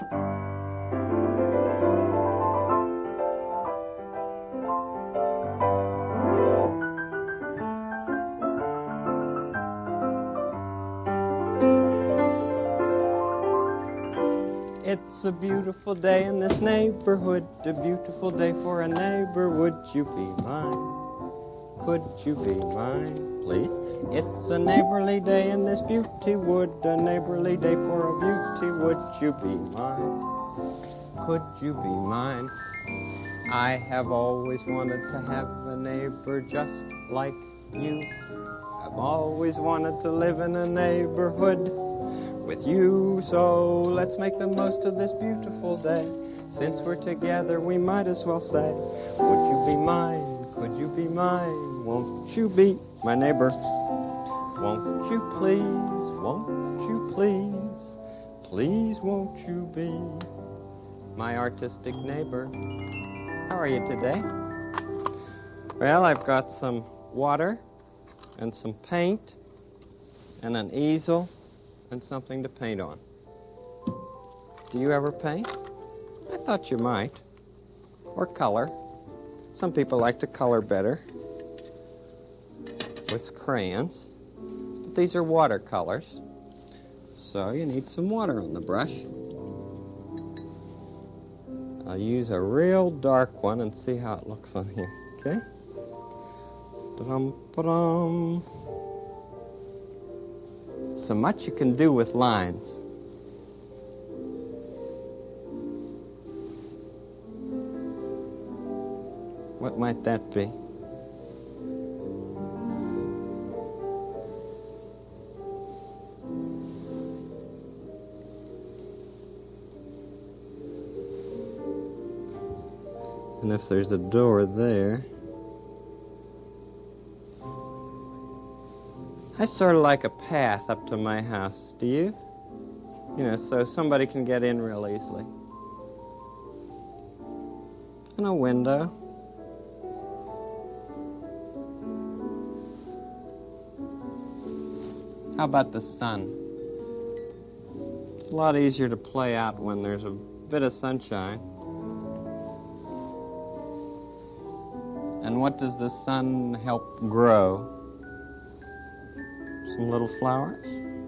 It's a beautiful day in this neighborhood, a beautiful day for a neighbor. Would you be mine? Could you be mine, please? It's a neighborly day in this beauty wood, a neighborly day for a beauty. Would you be mine? Could you be mine? I have always wanted to have a neighbor just like you. I've always wanted to live in a neighborhood with you, so let's make the most of this beautiful day. Since we're together, we might as well say, would you be mine? Could you be mine? Won't you be my neighbor? Won't you please? Won't you please? Please won't you be my artistic neighbor? How are you today? Well, I've got some water and some paint and an easel and something to paint on. Do you ever paint? I thought you might. Or color. Some people like to color better with crayons. But these are watercolors. So you need some water on the brush. I'll use a real dark one and see how it looks on here, okay? Da-dum-ba-dum. So much you can do with lines. What might that be? And if there's a door there, I sort of like a path up to my house. Do you? You know, so somebody can get in real easily. And a window. How about the sun? It's a lot easier to play out when there's a bit of sunshine. And what does the sun help grow? Some little flowers.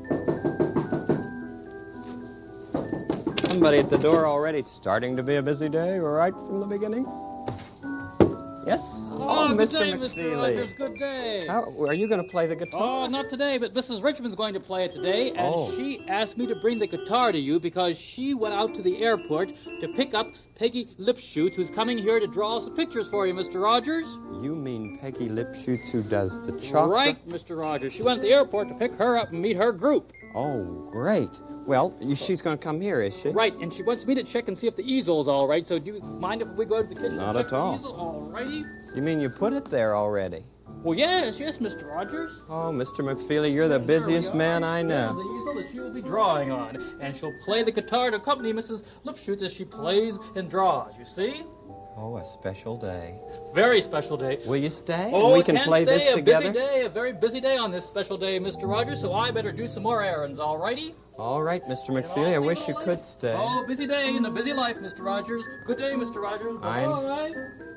Somebody at the door already. It's starting to be a busy day right from the beginning. Yes? Oh, Mr. good day, McFeely. Mr. Rogers, good day. How, are you going to play the guitar? Oh, not today, but Mrs. Richmond's going to play it today, and she asked me to bring the guitar to you because she went out to the airport to pick up Peggy Lipschutz, who's coming here to draw some pictures for you, Mr. Rogers. You mean Peggy Lipschutz, who does the chocolate? Right, Mr. Rogers. She went to the airport to pick her up and meet her group. Oh, great. Well, she's going to come here, is she? Right, and she wants me to check and see if the easel's all right, so do you mind if we go to the kitchen Not and check at all. the easel? All righty. You mean you put it there already? Well, yes, Mr. Rogers. Oh, Mr. McFeely, you're the busiest man I know. There's the easel that she will be drawing on, and she'll play the guitar to accompany Mrs. Lipschutz as she plays and draws, you see? Oh, a special day. Very special day. Will you stay? Oh, and we can play this together? A busy day, a very busy day on this special day, Mr. Rogers, so I better do some more errands, all righty? All right, Mr. McFeely, I wish you could stay. Oh, busy day and a busy life, Mr. Rogers. Good day, Mr. Rogers. All right.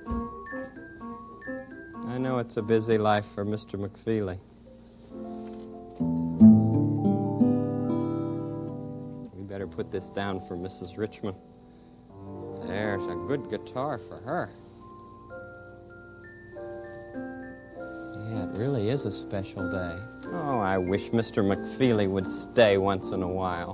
I know it's a busy life for Mr. McFeely. We better put this down for Mrs. Richmond. There's a good guitar for her. Yeah, it really is a special day. Oh, I wish Mr. McFeely would stay once in a while.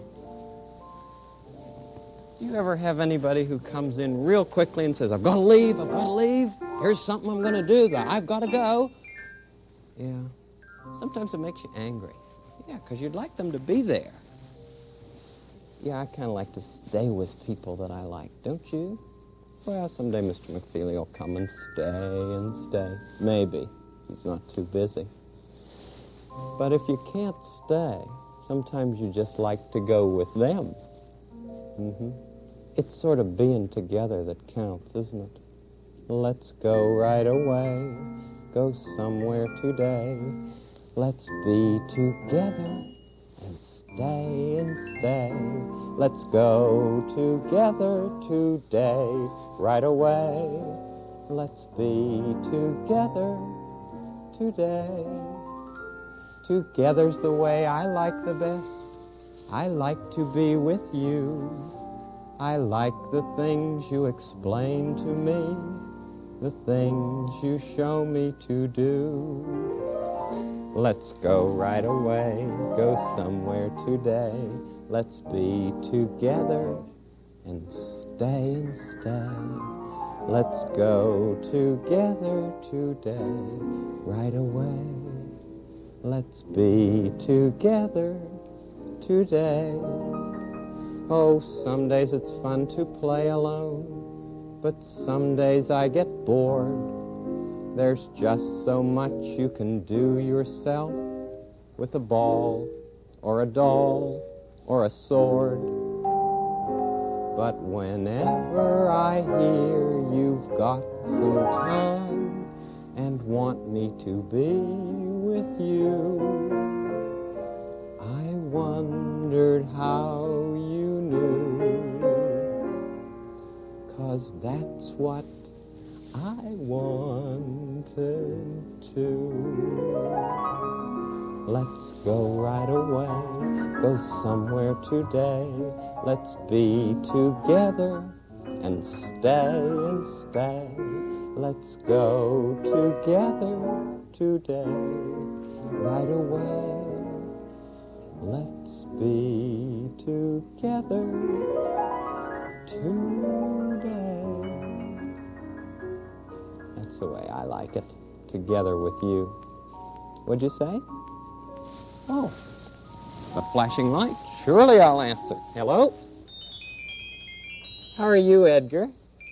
Do you ever have anybody who comes in real quickly and says, I've got to leave, here's something I'm going to do, I've got to go? Yeah. Sometimes it makes you angry. Yeah, because you'd like them to be there. Yeah, I kind of like to stay with people that I like, don't you? Well, someday Mr. McFeely will come and stay. Maybe. He's not too busy. But if you can't stay, sometimes you just like to go with them. It's sort of being together that counts, isn't it? Let's go right away, go somewhere today. Let's be together and stay. stay and stay. Let's go together today, right away. Let's be together today. Together's the way I like the best. I like to be with you. I like the things you explain to me, the things you show me to do. Let's go right away, go somewhere today. Let's be together and stay. Let's go together today, right away. Let's be together today. Oh, some days it's fun to play alone, but some days I get bored. There's just so much you can do yourself with a ball or a doll or a sword. But whenever I hear you've got some time and want me to be with you, I wondered how you knew, 'cause that's what I wanted to. Let's go right away, go somewhere today. Let's be together and stay. Let's go together today, right away. Let's be together today. That's the way I like it, together with you. What'd you say? Oh, a flashing light. Surely I'll answer. Hello? How are you, Edgar?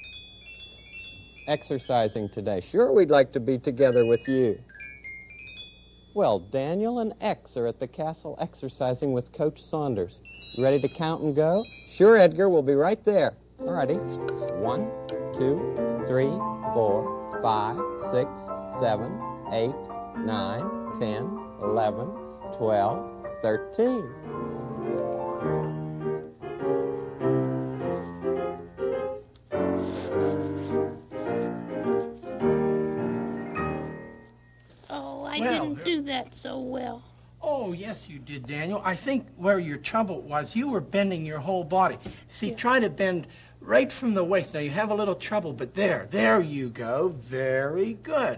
Exercising today. Sure, we'd like to be together with you. Well, Daniel and X are at the castle exercising with Coach Saunders. You ready to count and go? Sure, Edgar, we'll be right there. All righty. 1, 2, 3, 4, 5, 6, 7, 8, 9, 10, 11, 12, 13. Oh, I didn't do that so well. Oh, yes, you did, Daniel. I think where your trouble was, you were bending your whole body. See, try to bend right from the waist. Now, you have a little trouble, but there you go. Very good.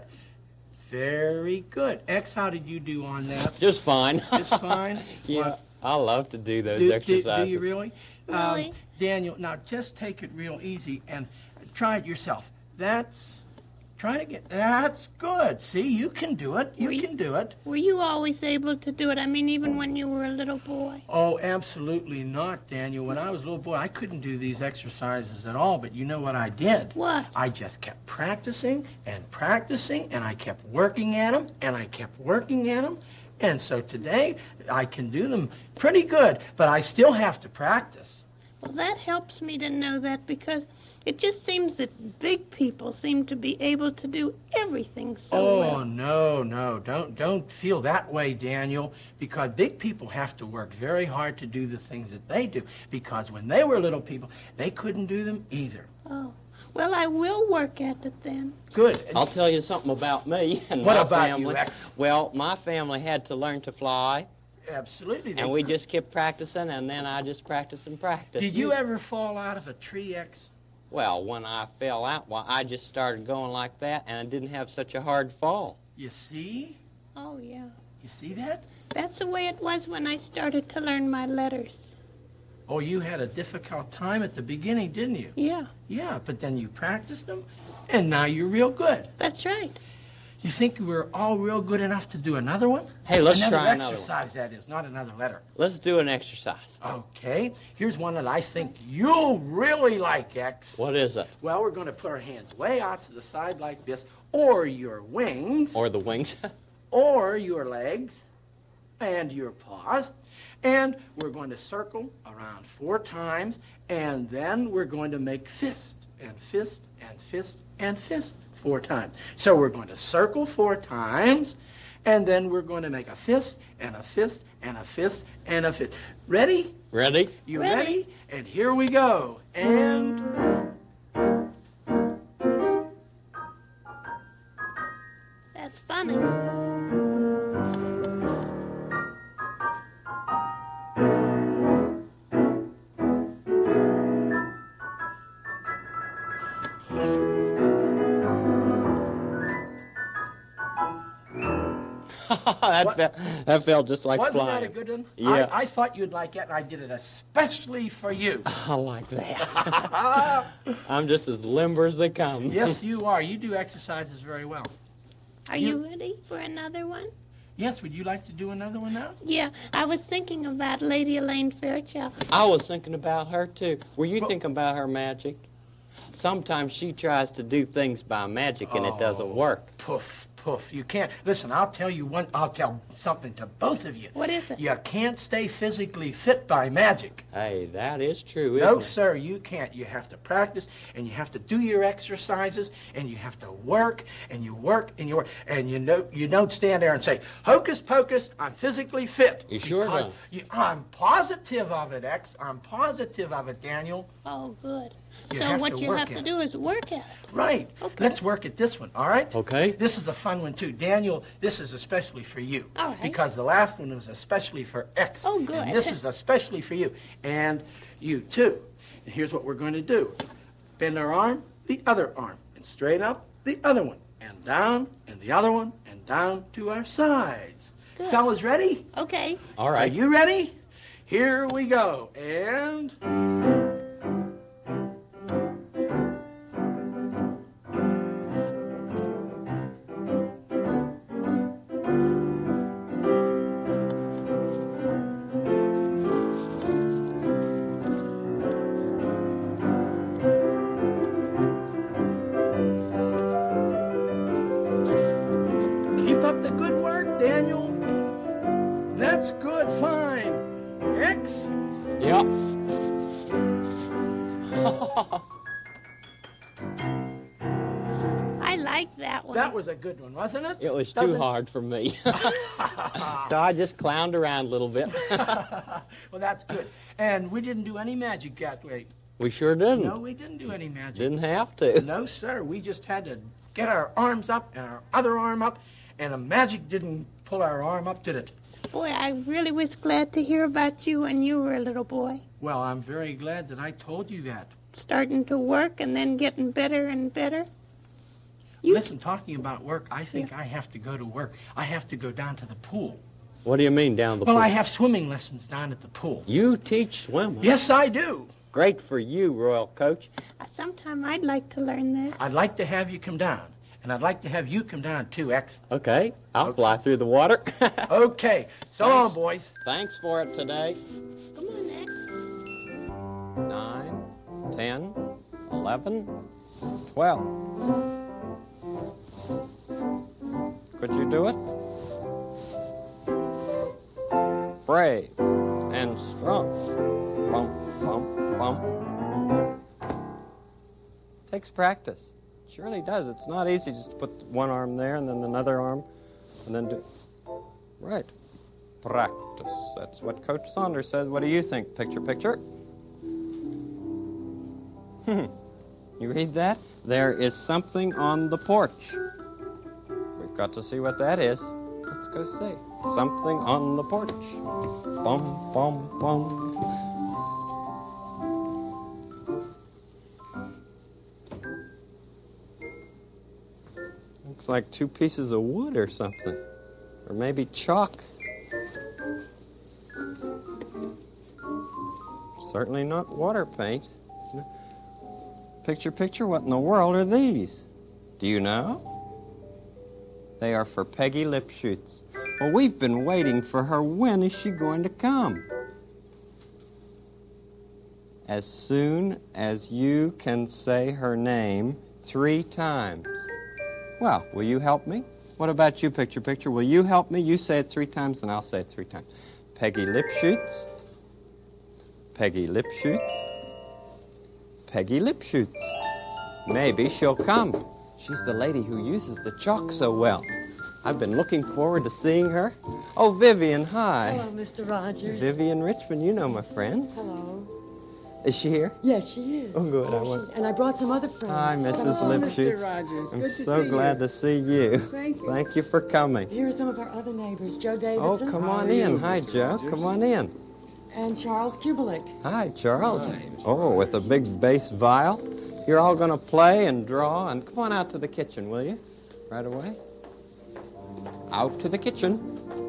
Very good. X, how did you do on that? Just fine. Just fine? Yeah, I love to do those Do exercises. you really? Really? Daniel, now just take it real easy and try it yourself. That's good. See, you can do it. You can do it. Were you always able to do it? I mean, even when you were a little boy? Oh, absolutely not, Daniel. When I was a little boy, I couldn't do these exercises at all, but you know what I did? What? I just kept practicing, and I kept working at them, and so today I can do them pretty good, but I still have to practice. Well, that helps me to know that, because it just seems that big people seem to be able to do everything so well. Oh, no, don't feel that way, Daniel, because big people have to work very hard to do the things that they do, because when they were little people, they couldn't do them either. Oh, well, I will work at it then. Good. I'll tell you something about me and What my about family. you, X? Well, my family had to learn to fly, Absolutely. and we just kept practicing, and then I just practiced and practiced. Did you ever fall out of a tree, X? Well, when I fell out, well, I just started going like that, and I didn't have such a hard fall. You see? Oh, yeah. You see that? That's the way it was when I started to learn my letters. Oh, you had a difficult time at the beginning, didn't you? Yeah, Yeah, but then you practiced them, and now you're real good. that's right. You think we're all real good enough to do another one? Hey, let's another try another one. exercise, that is, not another letter. Let's do an exercise. Okay, here's one that I think you'll really like, X. What is it? Well, we're going to put our hands way out to the side like this, or your wings, Or the wings? or your legs, and your paws. And we're going to circle around 4 times, and then we're going to make fist, and fist, and fist, and fist 4 times. So we're going to circle 4 times, and then we're going to make a fist, and a fist, and a fist, and a fist. Ready? Ready? You Ready. ready? And here we go. And... That's funny. that felt just like Wasn't flying. that a good one? Yeah. I thought you'd like it, and I did it especially for you. I like that. I'm just as limber as they come. Yes, you are. You do exercises very well. Are you ready for another one? Yes, would you like to do another one now? Yeah, I was thinking about Lady Elaine Fairchild. I was thinking about her, too. Were you thinking about her magic? Sometimes she tries to do things by magic, and it doesn't work. Poof, poof. You can't. Listen, I'll tell something to both of you. What is it? You can't stay physically fit by magic. Hey, that is true, No, isn't it? sir, you can't. You have to practice, and you have to do your exercises, and you have to work, and you work, and you work, and you don't stand there and say, "Hocus pocus, I'm physically fit." You sure Because don't. I'm positive of it, X. I'm positive of it, Daniel. Oh, good. You So have what to you work have at to it. do is work at it. Right. Okay. Let's work at this one, all right? Okay. This is a fun one, too. Daniel, this is especially for you. All right. Because the last one was especially for X. Oh, good. And this is especially for you. And you, too. And here's what we're going to do. Bend our arm, the other arm. And straight up, the other one. And down, and the other one. And down to our sides. Good. Fellas, ready? Okay. All Are right. you ready? Here we go. And... Keep up the good work, Daniel. That's good, fine. X. Yep. I like that one. That was a good one, wasn't it? It was too Doesn't- hard for me. So I just clowned around a little bit. Well, that's good. And we didn't do any magic that way. We sure didn't. No, we didn't do any magic. Didn't have to. No, sir. We just had to get our arms up and our other arm up, and the magic didn't pull our arm up, did it? Boy, I really was glad to hear about you when you were a little boy. Well, I'm very glad that I told you that. Starting to work and then getting better and better. You- Listen, talking about work, I think I have to go to work. I have to go down to the pool. What do you mean down the Well, pool? I have swimming lessons down at the pool. You teach swimming? Yes, I do. Great for you, Royal Coach. Sometime I'd like to learn that. I'd like to have you come down. And I'd like to have you come down, too, X. Okay, I'll fly through the water. Okay. So long, boys. Thanks for it today. Come on, X. 9, 10, 11, 12. Could you do it? Brave and strong. Bum, bum, bum. Takes practice. It really does. It's not easy just to put one arm there and then another arm and then do. Right. Practice. That's what Coach Saunders said. What do you think? Picture, picture. You read that? There is something on the porch. We've got to see what that is. Let's go see. Something on the porch. Bum, bum, bum. Looks like two pieces of wood or something. Or maybe chalk. Certainly not water paint. Picture, picture, what in the world are these? Do you know? They are for Peggy Lipschutz. Well, we've been waiting for her. When is she going to come? As soon as you can say her name 3 times. Well, will you help me? What about you, picture, picture? Will you help me? You say it 3 times, and I'll say it 3 times. Peggy Lipschutz. Peggy Lipschutz. Peggy Lipschutz. Maybe she'll come. She's the lady who uses the chalk so well. I've been looking forward to seeing her. Oh, Vivian, hi. Hello, Mr. Rogers. Vivian Richmond, you know my friends. Hello. Is she here? Yes, she is. Oh, good. I want... And I brought some other friends. Hi, Mrs. Lipschutz. Mr. Rogers. I'm Good to so see glad you. to see you. Thank you. Thank you for coming. Here are some of our other neighbors, Joe Oh, Davidson. come How on are in. you, Hi, Mr. Joe. Rogers? Come on in. And Charles Kubelik. Hi, Charles. Hi, Mr. Oh, with a big bass viol. You're all going to play and draw. And come on out to the kitchen, will you? Right away. Out to the kitchen.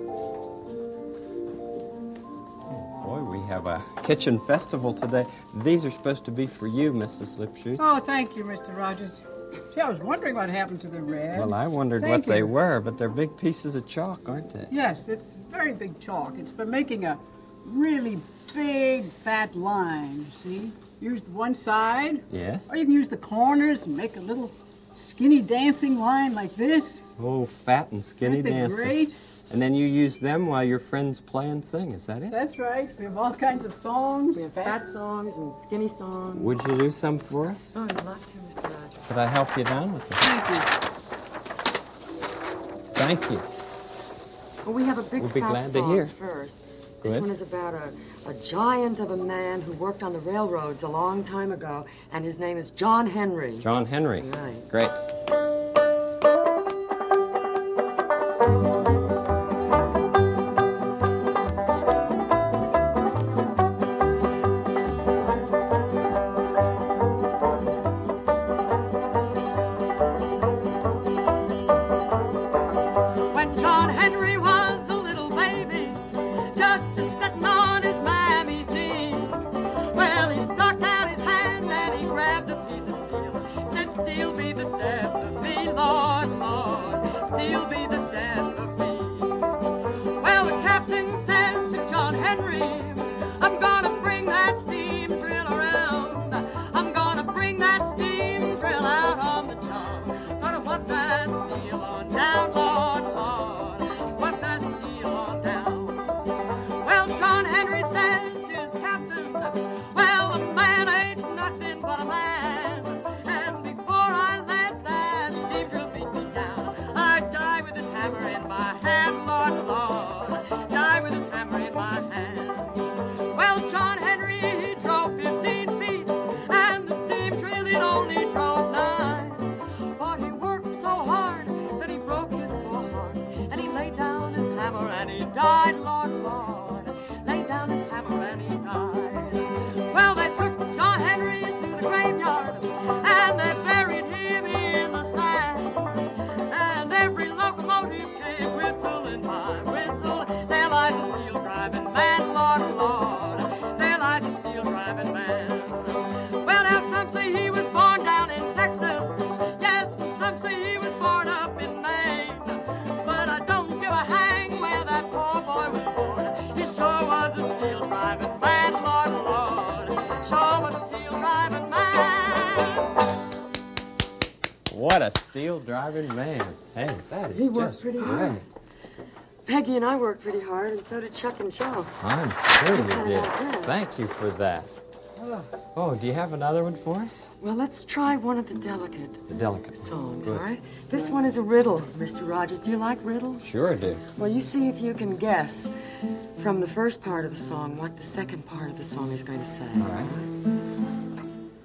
Boy, we have a kitchen festival today. These are supposed to be for you, Mrs. Lipschutz. Oh, thank you, Mr. Rogers. See, I was wondering what happened to the red. Well, I wondered Thank what they you. were, but they're big pieces of chalk, aren't they? Yes, it's very big chalk. It's for making a really big, fat line, see? Use the one side, Yes. or you can use the corners and make a little skinny dancing line like this. Oh, fat and skinny Isn't it dancing. great? And then you use them while your friends play and sing, is that it? That's right. We have all kinds of songs. We have fat songs and skinny songs. Would you do some for us? Oh, I'd love to, Mr. Rogers. Could I help you down with this? Thank you. Thank you. Well, we have a big We'll be fat glad to song hear. first. This Good. one is about a giant of a man who worked on the railroads a long time ago, and his name is John Henry. John Henry. Right. Great. When John Henry was a little baby, just a-sitting on his mammy's knee, well, he stuck out his hand and he grabbed a piece of steel, said, "Steel be the death of me, Lord, Lord, steel be the death of me." Well, the captain says to John Henry, "I'm gonna bring that steam drill around. I'm gonna bring that steam drill out on the job. Gonna put that steel on down, Lord, Lord, put that steel on down." Well, John Henry says to his captain, "Well, a man ain't nothing but a man, and before I let that steam drill beat me down, I'd die with this hammer in my hand, Lord, Lord, die with this hammer in my hand." Well, John Henry, he drove 15 feet, and the steam drill, it only drove 9. But he worked so hard that he broke his poor heart, and he laid down his hammer and he died, Lord, Lord, laid down his hammer and he died. Well, they took John Henry to the graveyard, and they buried him in the sand, and every locomotive came whistling by, whistle, "There lies a steel driving man, Lord, Lord, there lies a steel driving man." Well, now some say he was born down in Texas, yes, and some say he was born up in Maine, but I don't give a hang where that poor boy was born. He sure was a steel driving man, Lord, Lord, sure was a steel driving man. What a steel driving man. Hey, that is He worked just pretty great. hard. Peggy and I worked pretty hard, and so did Chuck and Joe. I'm sure you did. Yeah. Thank you for that. Oh, do you have another one for us? Well, let's try one of the delicate The delicate. songs, Good. all right? This one is a riddle, Mr. Rogers. Do you like riddles? Sure I do. Well, you see if you can guess from the first part of the song what the second part of the song is going to say. All right.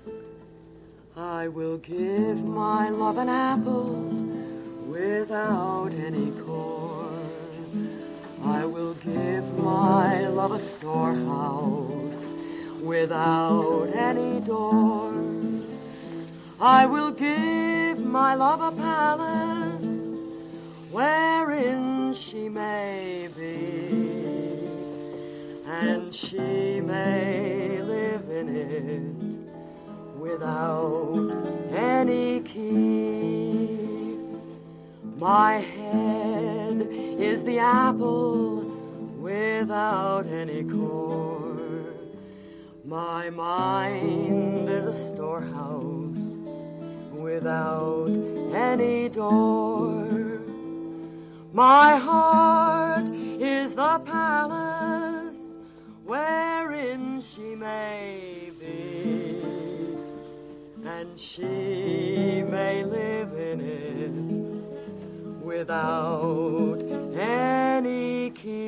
I will give my love an apple without any core. I will give my love a storehouse without any door. I will give my love a palace wherein she may be, and she may live in it without any key. My head is the apple without any core. My mind is a storehouse without any door. My heart is the palace wherein she may be, and she may live in it without any key.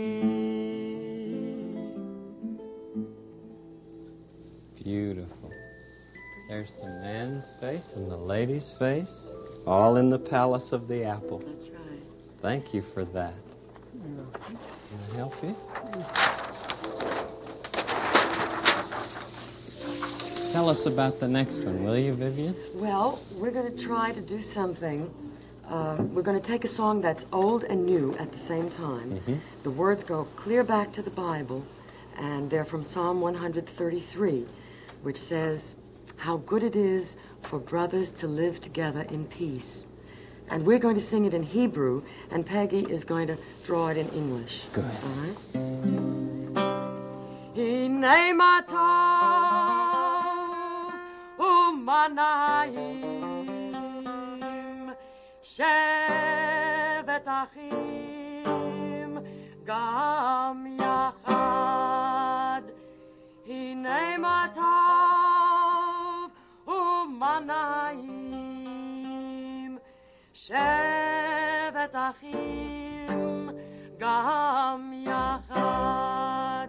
There's the man's face and the lady's face, all in the palace of the apple. That's right. Thank you for that. Can I help you? Tell us about the next one, will you, Vivian? Well, we're going to try to do something. We're going to take a song that's old and new at the same time. Mm-hmm. The words go clear back to the Bible, and they're from Psalm 133, which says, "How good it is for brothers to live together in peace." And we're going to sing it in Hebrew, and Peggy is going to draw it in English. Good. All right? Hinei matov umanayim shevet achim gam yachad. Hinei matov umanayim shevet achim gam yachad.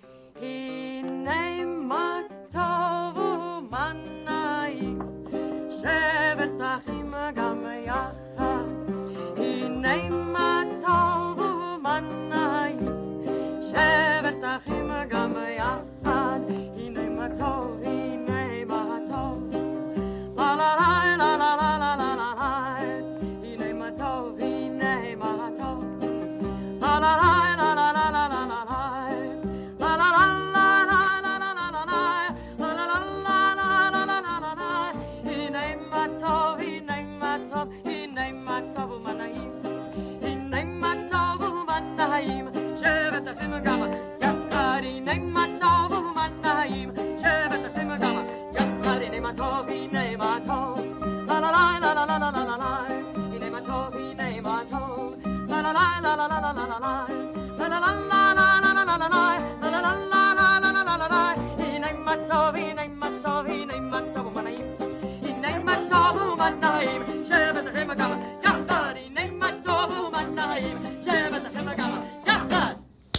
Hinei matov umanayim shevet achim gam yachad. Hinei matov umanayim shevet achim gam yachad. Hinei matov, hinei matov, la la la la la la la la la. Hinei matov, hinei matov, la la la la la la la la la. La la la la la la la la la la. La la la la la la la la la la. Hinei matov, hinei matov, hinei matov umanayim. Hinei matov umanayim shevet achim gam yachad. Hinei matov umanayim shevet achim gam yachad. Hinei matov, hinei matov, la la la la la la la la la. Hinei matov, hinei matov, la la la la la la la la la. La la la la la la la la la. La la la la la la la la la la. Hinei matov, hinei matov, hinei matov umanayim. Hinei matov umanayim shevet achim gam yachad. Hinei matov umanayim shevet achim gam yachad.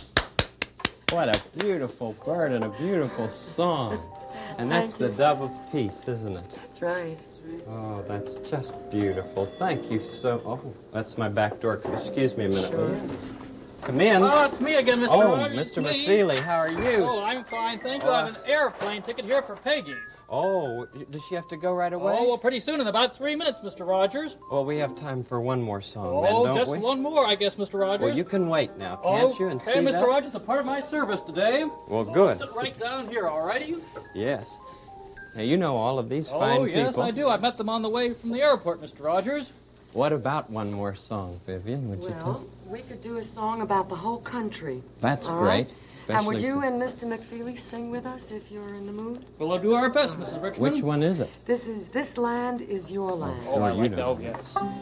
What a beautiful bird and a beautiful song. And that's the dove of peace, isn't it? That's right. Oh, that's just beautiful. Thank you so... Oh, that's my back door. Excuse me a minute, will you? Come in. Oh, it's me again, Mr. Oh, Rogers. Mr. Me. McFeely, how are you? Oh, I'm fine, thank you. I have an airplane ticket here for Peggy. Oh, does she have to go right away? Oh, well, pretty soon, in about 3 minutes, Mr. Rogers. Well, we have time for one more song, then, Oh, don't just we? one more, I guess, Mr. Rogers. Well, you can wait now, can't you, and see Okay, Mr. that? Rogers, a part of my service today. Well, good. Sit right down here, all righty? Yes. Now, you know all of these fine Oh, people. yes, I do. I met them on the way from the airport, Mr. Rogers. What about one more song, Vivian? Would you tell? Well, we could do a song about the whole country. That's all great. right? And would especially you for- and Mr. McFeely sing with us if you're in the mood? Well, we'll do our best, Mrs. Richmond. Which one is it? This land is your land. Oh, I Sure, you like that. know. Oh, yes.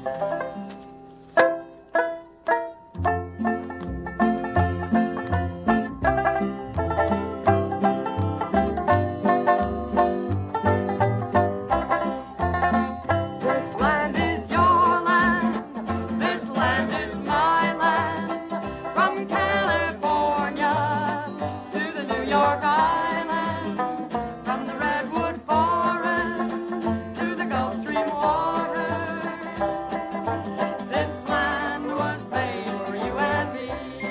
This land is your land. This land is my land. From California to the New York Island. From the redwood forest to the Gulf Stream water. This land was made for you and me.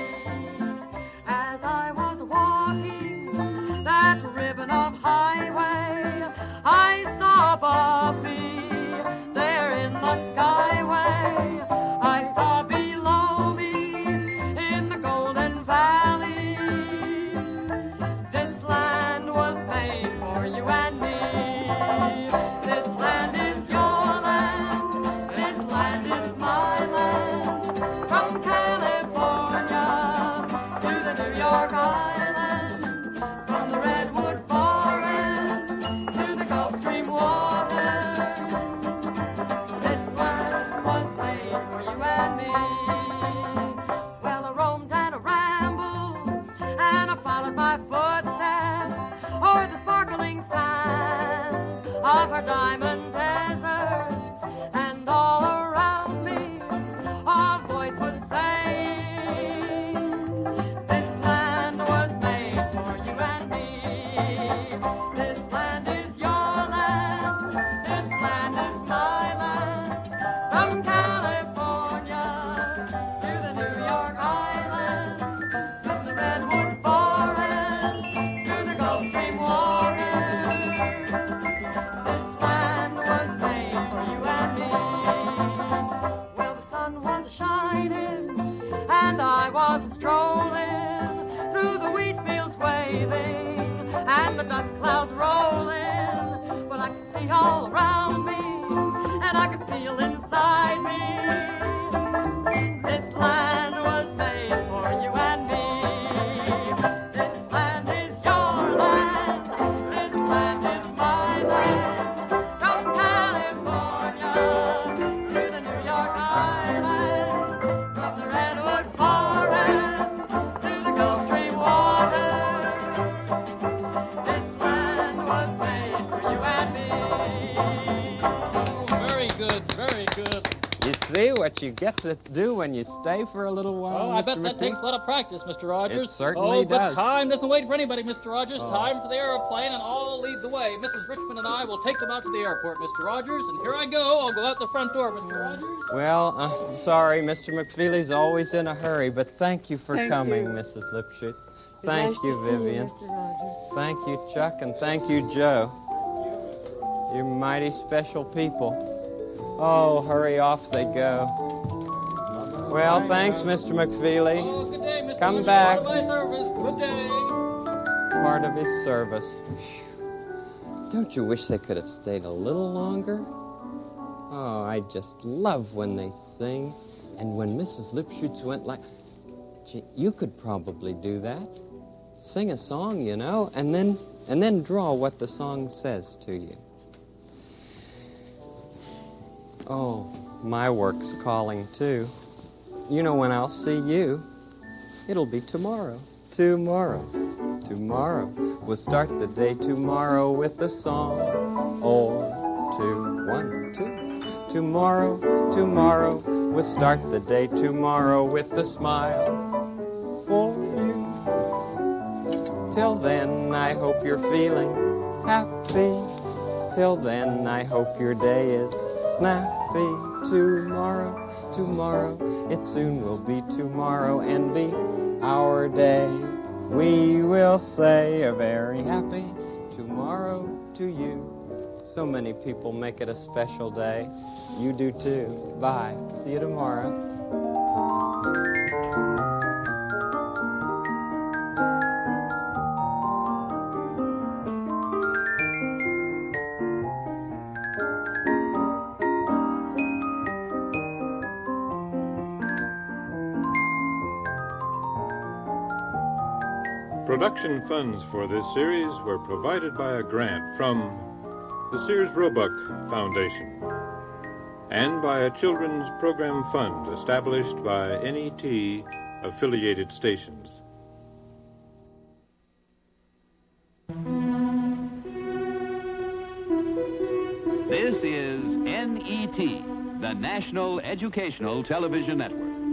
As I was walking that ribbon of highway, I saw Buffy there in the skyway. I saw below me in the Golden Valley. This land was made for you and me. This land is your land. This land is my land. From California to the New York Island. From the redwood forest to the Gulf Stream waters. This land was made for you and me. Well, I roamed and I rambled, and I followed my footsteps o'er the sparkling sands of her diamond desert. And all around me, a voice was saying, this land was made for you and me. This land is your land. all around me, and I could feel inside me. This land was made for you and me. This land is your land. This land is my land. From California to the New York Island, from the Redwood Forest to the Gulf Stream waters. This land was made for you and me. Oh, very good, very good. You see what you get to do when you stay for a little while, Oh, I Mr. bet that McPhee? takes a lot of practice, Mr. Rogers. It certainly but does. time doesn't wait for anybody, Mr. Rogers. Time for the airplane, and I'll lead the way. Mrs. Richmond and I will take them out to the airport, Mr. Rogers. And here I go. I'll go out the front door, Mr. Rogers. Well, sorry, Mr. McFeely's always in a hurry, but thank you for Thank coming, you. Mrs. Lipschutz. Thank Nice you, to see you, Vivian. Mr. Rogers. Thank you, Chuck, and thank you, Joe. You're mighty special people. Oh, hurry off they go. Well, thanks, Mr. McFeely. Oh, good day, Mr. Come Rogers. back. Part of my service. Good day. Part of his service. Phew. Don't you wish they could have stayed a little longer? Oh, I just love when they sing. And when Mrs. Lipschutz went like... Gee, you could probably do that. Sing a song, you know, and then draw what the song says to you. Oh, my work's calling, too. You know when I'll see you? It'll be tomorrow. Tomorrow. Tomorrow. We'll start the day tomorrow with a song. Or two. 1, 2. Tomorrow. Tomorrow. We'll start the day tomorrow with a smile for you. Till then, I hope you're feeling happy. Till then, I hope your day is snappy. Tomorrow, tomorrow, it soon will be tomorrow and be our day. We will say a very happy tomorrow to you. So many people make it a special day. You do too. Bye. See you tomorrow. Production funds for this series were provided by a grant from the Sears Roebuck Foundation and by a children's program fund established by NET affiliated stations. This is NET, the National Educational Television Network.